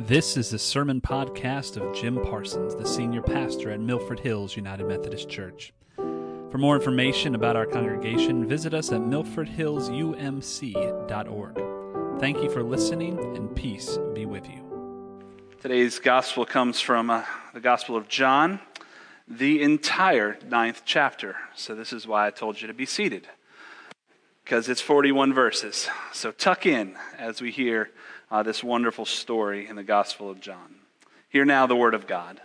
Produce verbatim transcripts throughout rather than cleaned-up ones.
This is the sermon podcast of Jim Parsons, the senior pastor at Milford Hills United Methodist Church. For more information about our congregation, visit us at milford hills u m c dot org. Thank you for listening, and peace be with you. Today's gospel comes from uh, the Gospel of John, the entire ninth chapter. So this is why I told you to be seated, because it's forty-one verses. So tuck in as we hear uh, this wonderful story in the Gospel of John. Hear now the word of God.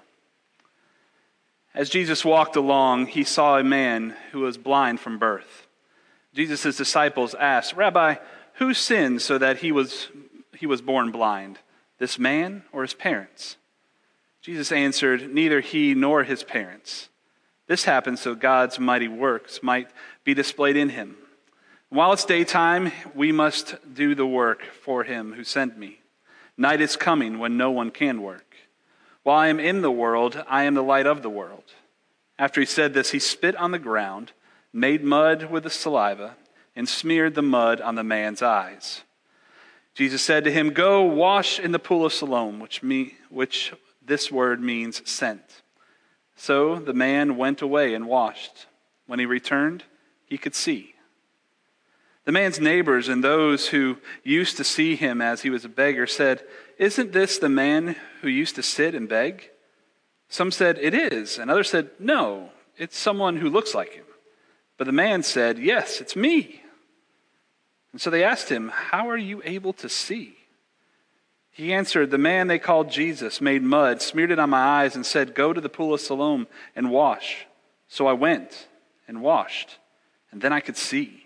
As Jesus walked along, he saw a man who was blind from birth. Jesus' disciples asked, "Rabbi, who sinned so that he was he was born blind, this man or his parents?" Jesus answered, "Neither he nor his parents. This happened so God's mighty works might be displayed in him. While it's daytime, we must do the work for him who sent me. Night is coming when no one can work. While I am in the world, I am the light of the world." After he said this, he spit on the ground, made mud with the saliva, and smeared the mud on the man's eyes. Jesus said to him, "Go wash in the pool of Siloam," which, me, which this word means sent. So the man went away and washed. When he returned, he could see. The man's neighbors and those who used to see him as he was a beggar said, "Isn't this the man who used to sit and beg?" Some said, "It is," and others said, "No, it's someone who looks like him." But the man said, "Yes, it's me." And so they asked him, "How are you able to see?" He answered, "The man they called Jesus made mud, smeared it on my eyes, and said, 'Go to the pool of Siloam and wash.' So I went and washed, and then I could see."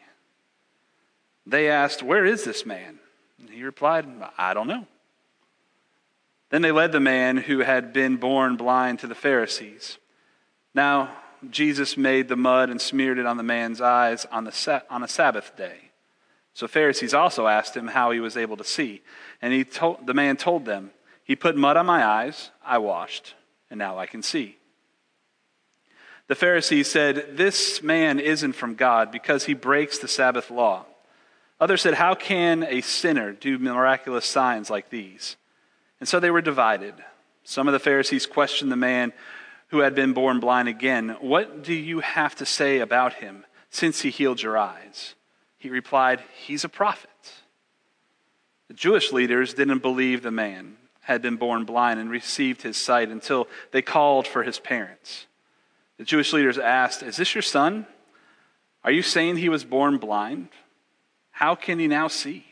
They asked, "Where is this man?" And he replied, "I don't know." Then they led the man who had been born blind to the Pharisees. Now Jesus made the mud and smeared it on the man's eyes on the sa- on a Sabbath day. So Pharisees also asked him how he was able to see. And he told, the man told them, "He put mud on my eyes, I washed, and now I can see." The Pharisees said, "This man isn't from God because he breaks the Sabbath law." Others said, "How can a sinner do miraculous signs like these?" And so they were divided. Some of the Pharisees questioned the man who had been born blind again. "What do you have to say about him since he healed your eyes?" He replied, "He's a prophet." The Jewish leaders didn't believe the man had been born blind and received his sight until they called for his parents. The Jewish leaders asked, "Is this your son? Are you saying he was born blind? How can he now see?"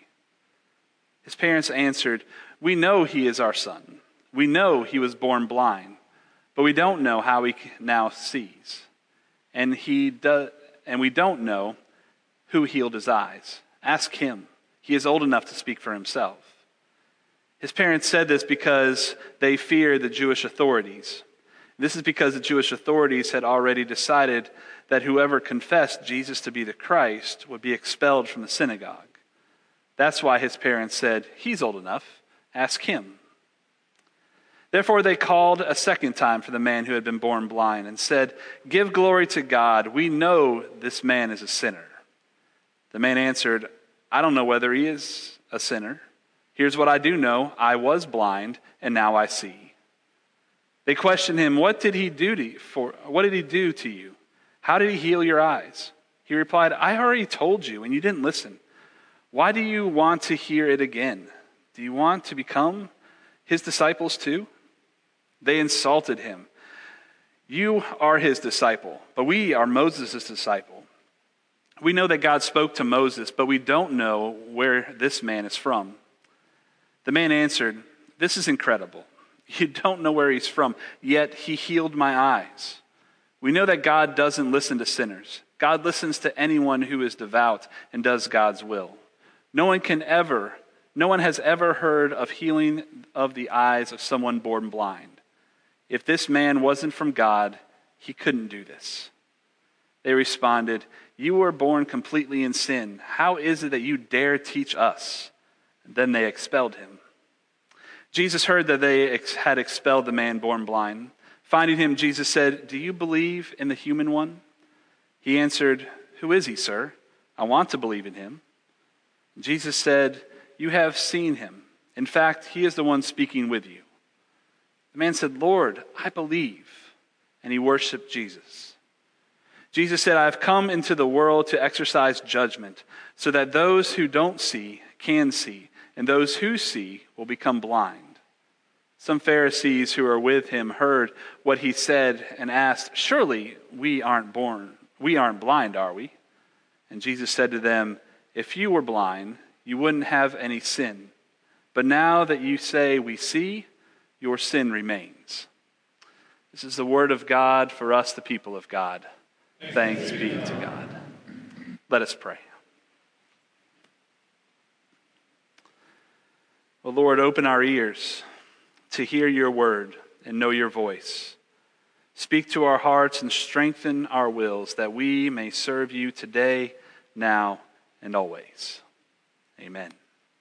His parents answered, "We know he is our son. We know he was born blind, but we don't know how he now sees. And he do, and we don't know who healed his eyes. Ask him. He is old enough to speak for himself." His parents said this because they feared the Jewish authorities. This is because the Jewish authorities had already decided that whoever confessed Jesus to be the Christ would be expelled from the synagogue. That's why his parents said, "He's old enough. Ask him." Therefore they called a second time for the man who had been born blind and said, "Give glory to God. We know this man is a sinner." The man answered, "I don't know whether he is a sinner. Here's what I do know. I was blind, and now I see." They questioned him, "What did he do to you? For what did he do to you? How did he heal your eyes?" He replied, "I already told you, and you didn't listen. Why do you want to hear it again? Do you want to become his disciples too?" They insulted him. "You are his disciple, but we are Moses' disciple. We know that God spoke to Moses, but we don't know where this man is from." The man answered, "This is incredible. You don't know where he's from, yet he healed my eyes. We know that God doesn't listen to sinners. God listens to anyone who is devout and does God's will. No one can ever, no one has ever heard of healing of the eyes of someone born blind. If this man wasn't from God, he couldn't do this." They responded, "You were born completely in sin. How is it that you dare teach us?" And then they expelled him. Jesus heard that they ex- had expelled the man born blind. Finding him, Jesus said, "Do you believe in the human one?" He answered, "Who is he, sir? I want to believe in him." Jesus said, "You have seen him, In fact, he is the one speaking with you." The man said, "Lord, I believe." And he worshiped Jesus. Jesus said, "I have come into the world to exercise judgment, so that those who don't see can see, and those who see will become blind." Some Pharisees who were with him heard what he said and asked, "Surely we aren't born, we aren't blind, are we?" And Jesus said to them, "If you were blind, you wouldn't have any sin. But now that you say we see, your sin remains." This is the word of God for us, the people of God. Thanks be to God. Let us pray. Oh Lord, open our ears to hear your word and know your voice. Speak to our hearts and strengthen our wills, that we may serve you today, now, and always. Amen.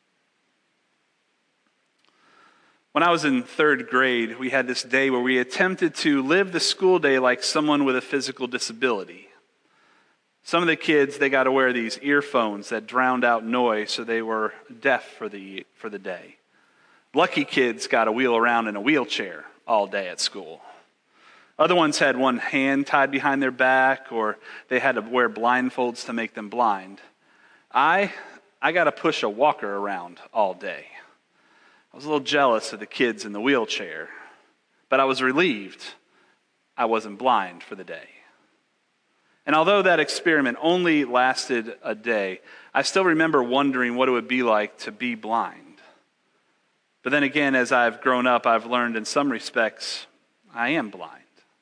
When I was in third grade, we had this day where we attempted to live the school day like someone with a physical disability. Some of the kids, they got to wear these earphones that drowned out noise, so they were deaf for the for the day. Lucky kids got to wheel around in a wheelchair all day at school. Other ones had one hand tied behind their back, or they had to wear blindfolds to make them blind. I, I got to push a walker around all day. I was a little jealous of the kids in the wheelchair, but I was relieved I wasn't blind for the day. And although that experiment only lasted a day, I still remember wondering what it would be like to be blind. But then again, as I've grown up, I've learned in some respects, I am blind.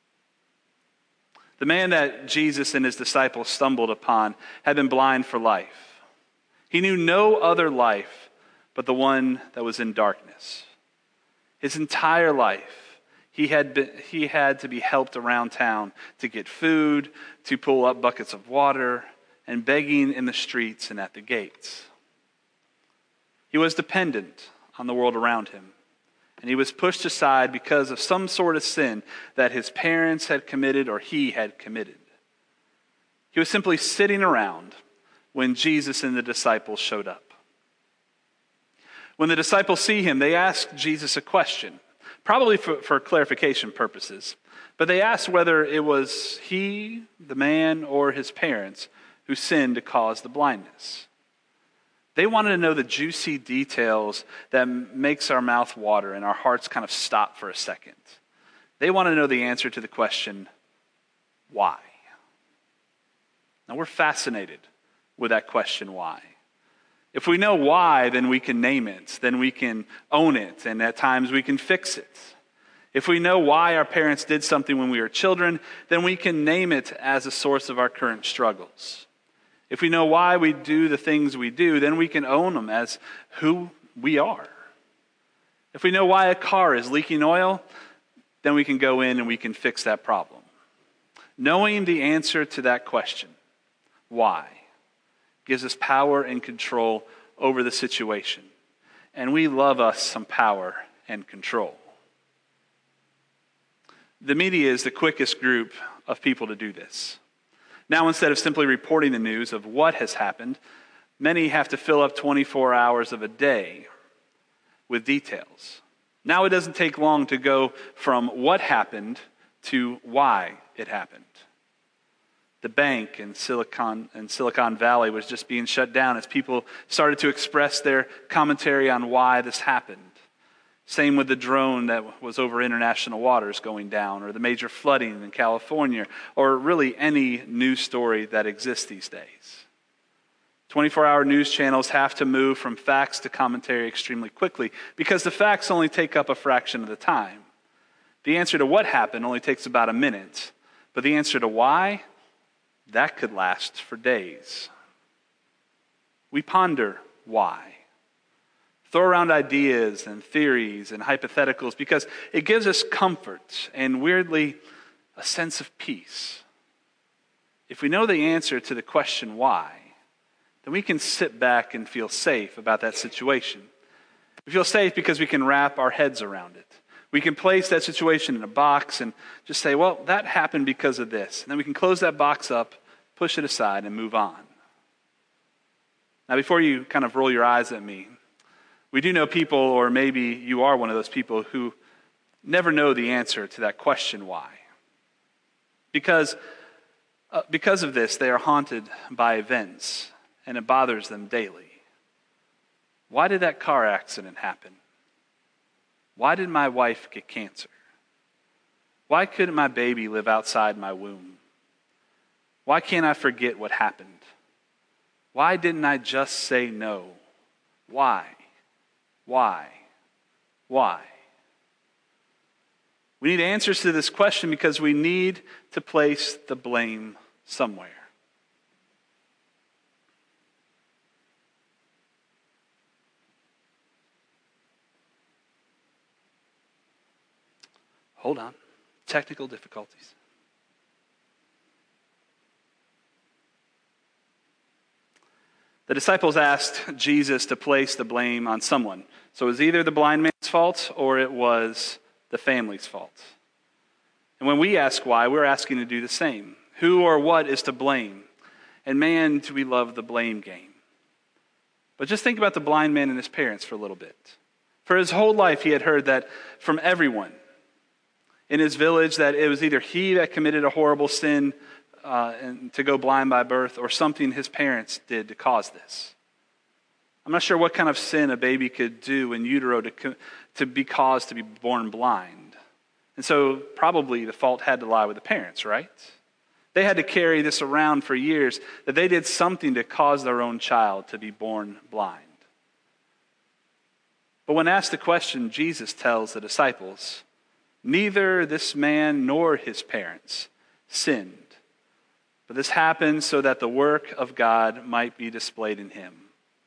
The man that Jesus and his disciples stumbled upon had been blind for life. He knew no other life but the one that was in darkness. His entire life, he had been, he had to be helped around town to get food, to pull up buckets of water, and begging in the streets and at the gates. He was dependent on the world around him, and he was pushed aside because of some sort of sin that his parents had committed or he had committed. He was simply sitting around when Jesus and the disciples showed up. When the disciples see him, they ask Jesus a question, probably for, for clarification purposes, but they asked whether it was he, the man, or his parents who sinned to cause the blindness. They wanted to know the juicy details that makes our mouth water and our hearts kind of stop for a second. They want to know the answer to the question, why? Now we're fascinated with that question, why? If we know why, then we can name it, then we can own it, and at times we can fix it. If we know why our parents did something when we were children, then we can name it as a source of our current struggles. If we know why we do the things we do, then we can own them as who we are. If we know why a car is leaking oil, then we can go in and we can fix that problem. Knowing the answer to that question, why, gives us power and control over the situation. And we love us some power and control. The media is the quickest group of people to do this. Now, instead of simply reporting the news of what has happened, many have to fill up twenty-four hours of a day with details. Now it doesn't take long to go from what happened to why it happened. The bank in Silicon, in Silicon Valley was just being shut down as people started to express their commentary on why this happened. Same with the drone that was over international waters going down, or the major flooding in California, or really any news story that exists these days. twenty-four hour news channels have to move from facts to commentary extremely quickly because the facts only take up a fraction of the time. The answer to what happened only takes about a minute, but the answer to why, that could last for days. We ponder why. Throw around ideas and theories and hypotheticals because it gives us comfort and, weirdly, a sense of peace. If we know the answer to the question why, then we can sit back and feel safe about that situation. We feel safe because we can wrap our heads around it. We can place that situation in a box and just say, well, that happened because of this. And then we can close that box up, push it aside, and move on. Now, before you kind of roll your eyes at me, We do know people, or maybe you are one of those people, who never know the answer to that question, why? Because, uh, because of this, they are haunted by events, and it bothers them daily. Why did that car accident happen? Why did my wife get cancer? Why couldn't my baby live outside my womb? Why can't I forget what happened? Why didn't I just say no? Why? Why? Why? We need answers to this question because we need to place the blame somewhere. Hold on. Technical difficulties. The disciples asked Jesus to place the blame on someone. So it was either the blind man's fault or it was the family's fault. And when we ask why, we're asking to do the same. Who or what is to blame? And man, do we love the blame game. But just think about the blind man and his parents for a little bit. For his whole life, he had heard that from everyone in his village that it was either he that committed a horrible sin uh, and to go blind by birth, or something his parents did to cause this. I'm not sure what kind of sin a baby could do in utero to, to be caused to be born blind. And so probably the fault had to lie with the parents, right? They had to carry this around for years, that they did something to cause their own child to be born blind. But when asked the question, Jesus tells the disciples, neither this man nor his parents sinned, but this happened so that the work of God might be displayed in him.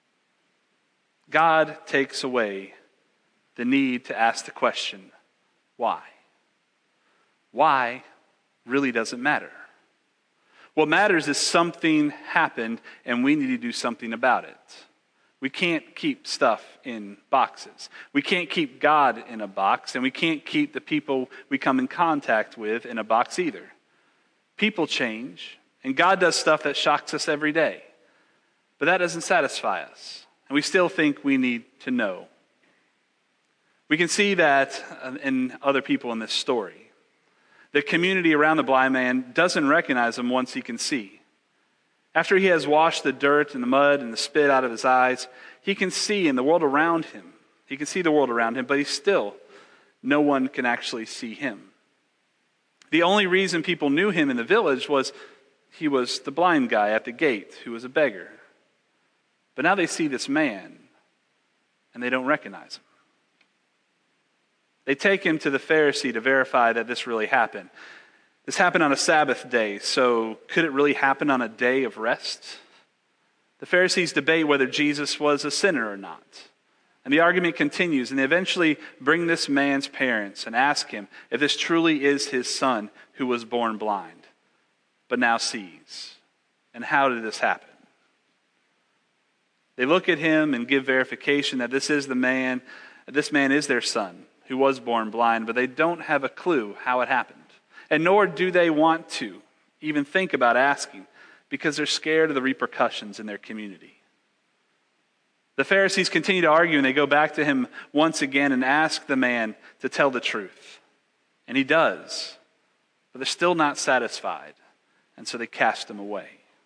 God takes away the need to ask the question, why? Why really doesn't matter. What matters is something happened and we need to do something about it. We can't keep stuff in boxes. We can't keep God in a box, and we can't keep the people we come in contact with in a box either. People change, and God does stuff that shocks us every day. But that doesn't satisfy us, and we still think we need to know. We can see that in other people in this story. The community around the blind man doesn't recognize him once he can see. After he has washed the dirt and the mud and the spit out of his eyes, he can see in the world around him. He can see the world around him, but he's still, no one can actually see him. The only reason people knew him in the village was he was the blind guy at the gate who was a beggar. But now they see this man, and they don't recognize him. They take him to the Pharisee to verify that this really happened. This happened on a Sabbath day, so could it really happen on a day of rest? The Pharisees debate whether Jesus was a sinner or not. And the argument continues, and they eventually bring this man's parents and ask him if this truly is his son who was born blind, but now sees. And how did this happen? They look at him and give verification that this is the man, this man is their son who was born blind, but they don't have a clue how it happened. And nor do they want to even think about asking, because they're scared of the repercussions in their community. The Pharisees continue to argue, and they go back to him once again and ask the man to tell the truth. And he does, but they're still not satisfied, and so they cast him away.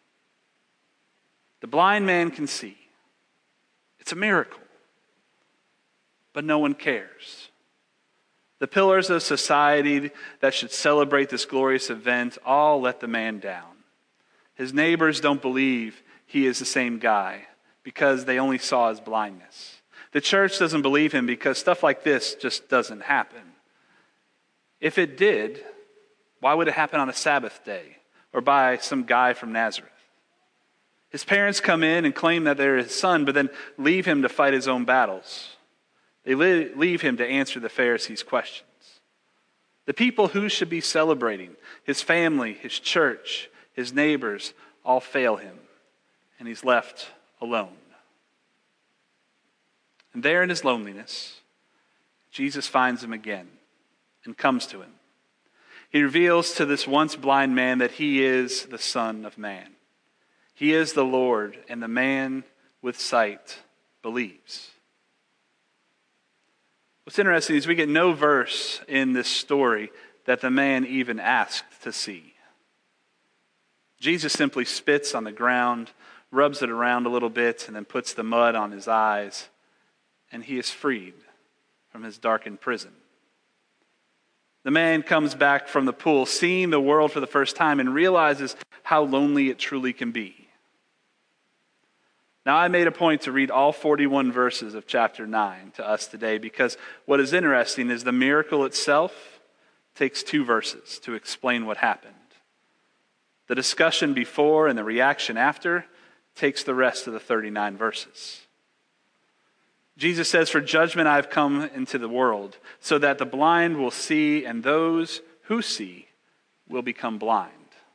The blind man can see. It's a miracle, but no one cares. The pillars of society that should celebrate this glorious event all let the man down. His neighbors don't believe he is the same guy because they only saw his blindness. The church doesn't believe him because stuff like this just doesn't happen. If it did, why would it happen on a Sabbath day or by some guy from Nazareth? His parents come in and claim that they're his son, but then leave him to fight his own battles. They leave him to answer the Pharisees' questions. The people who should be celebrating, his family, his church, his neighbors, all fail him, and he's left alone. And there in his loneliness, Jesus finds him again and comes to him. He reveals to this once blind man that he is the Son of Man. He is the Lord, and the man with sight believes. What's interesting is we get no verse in this story that the man even asked to see. Jesus simply spits on the ground, rubs it around a little bit, and then puts the mud on his eyes, and he is freed from his darkened prison. The man comes back from the pool, seeing the world for the first time, and realizes how lonely it truly can be. Now, I made a point to read all forty-one verses of chapter nine to us today because what is interesting is the miracle itself takes two verses to explain what happened. The discussion before and the reaction after takes the rest of the thirty-nine verses. Jesus says, "For judgment I have come into the world, so that the blind will see, and those who see will become blind."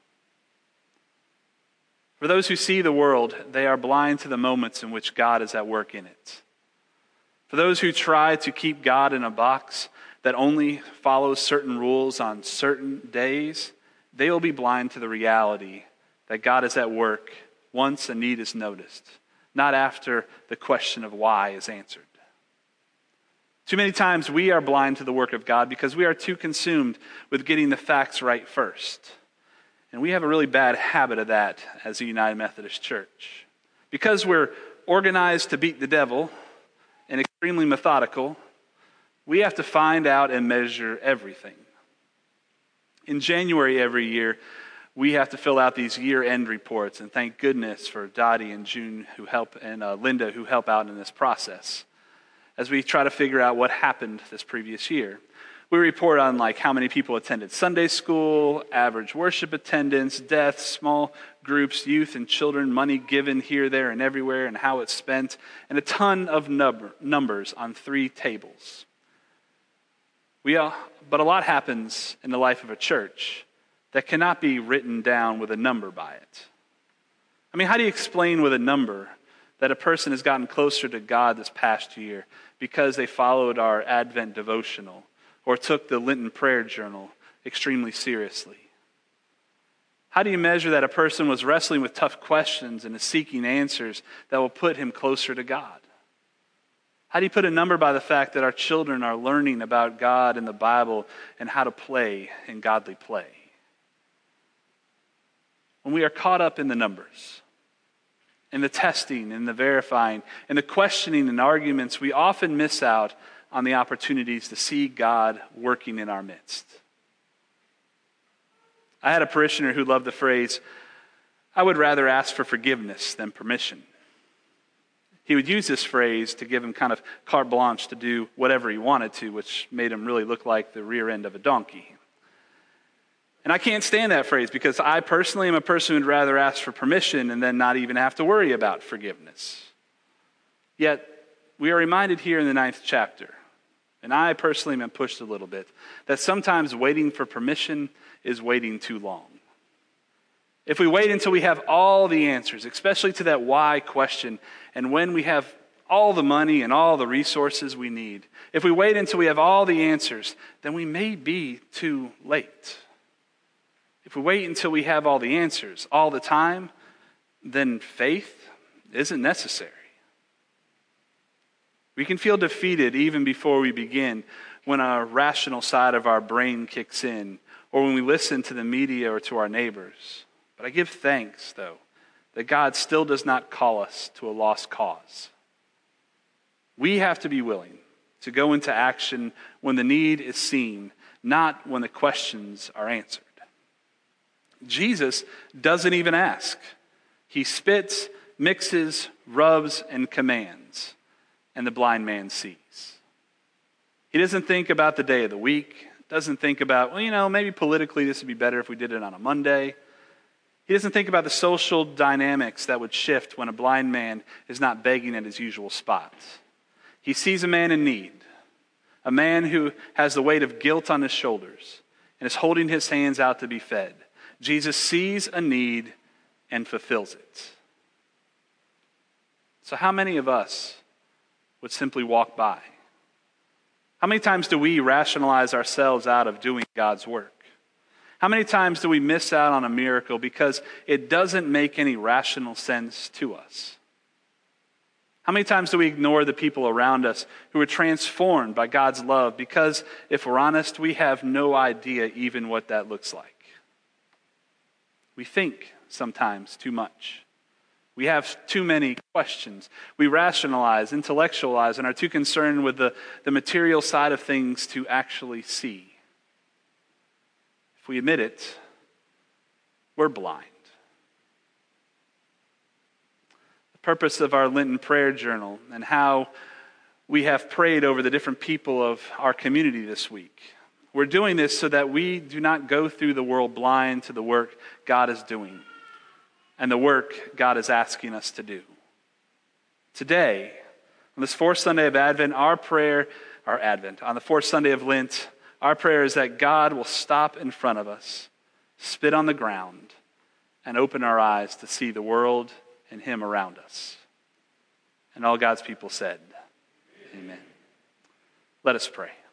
For those who see the world, they are blind to the moments in which God is at work in it. For those who try to keep God in a box that only follows certain rules on certain days, they will be blind to the reality that God is at work once a need is noticed, not after the question of why is answered. Too many times we are blind to the work of God because we are too consumed with getting the facts right first. And we have a really bad habit of that as a United Methodist Church. Because we're organized to beat the devil and extremely methodical, we have to find out and measure everything. In January every year, we have to fill out these year-end reports, and thank goodness for Dottie and June who help, and uh, Linda who help out in this process as we try to figure out what happened this previous year. We report on like how many people attended Sunday school, average worship attendance, deaths, small groups, youth and children, money given here, there, and everywhere, and how it's spent, and a ton of number, numbers on three tables. We all, but a lot happens in the life of a church that cannot be written down with a number by it. I mean, how do you explain with a number that a person has gotten closer to God this past year because they followed our Advent devotional or took the Lenten prayer journal extremely seriously? How do you measure that a person was wrestling with tough questions and is seeking answers that will put him closer to God? How do you put a number by the fact that our children are learning about God and the Bible and how to play in godly play? When we are caught up in the numbers, in the testing, in the verifying, in the questioning and arguments, we often miss out on the opportunities to see God working in our midst. I had a parishioner who loved the phrase, "I would rather ask for forgiveness than permission." He would use this phrase to give him kind of carte blanche to do whatever he wanted to, which made him really look like the rear end of a donkey. And I can't stand that phrase because I personally am a person who would rather ask for permission and then not even have to worry about forgiveness. Yet, we are reminded here in the ninth chapter, and I personally am pushed a little bit, that sometimes waiting for permission is waiting too long. If we wait until we have all the answers, especially to that why question, and when we have all the money and all the resources we need, if we wait until we have all the answers, then we may be too late. If we wait until we have all the answers all the time, then faith isn't necessary. We can feel defeated even before we begin when our rational side of our brain kicks in or when we listen to the media or to our neighbors. But I give thanks, though, that God still does not call us to a lost cause. We have to be willing to go into action when the need is seen, not when the questions are answered. Jesus doesn't even ask. He spits, mixes, rubs, and commands, and the blind man sees. He doesn't think about the day of the week, doesn't think about, well, you know, maybe politically this would be better if we did it on a Monday. He doesn't think about the social dynamics that would shift when a blind man is not begging at his usual spot. He sees a man in need, a man who has the weight of guilt on his shoulders and is holding his hands out to be fed. Jesus sees a need and fulfills it. So how many of us would simply walk by? How many times do we rationalize ourselves out of doing God's work? How many times do we miss out on a miracle because it doesn't make any rational sense to us? How How many times do we ignore the people around us who are transformed by God's love? Because if we're honest, we have no idea even what that looks like. We think sometimes too much. We have too many questions. We rationalize, intellectualize, and are too concerned with the, the material side of things to actually see. If we admit it, we're blind. The purpose of our Lenten prayer journal and how we have prayed over the different people of our community this week. We're doing this so that we do not go through the world blind to the work God is doing and the work God is asking us to do. Today, on this fourth Sunday of Advent, our prayer, our Advent, on the fourth Sunday of Lent, our prayer is that God will stop in front of us, spit on the ground, and open our eyes to see the world and Him around us. And all God's people said, Amen. Let us pray.